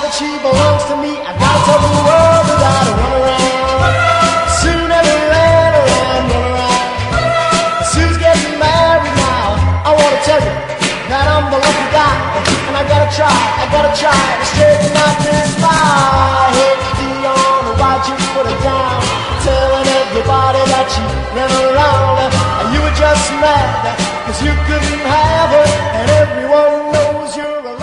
that she belongs to me. I gotta tell the world that I don't run around. Soon every land around, run around. Sue's getting married now. I wanna tell you that I'm the lucky guy, and I gotta try to straighten out this lie. Hey, Dion, why'd you put her down? Telling everybody that she never around. You were just mad 'cause you couldn't have her, and everyone knows you're a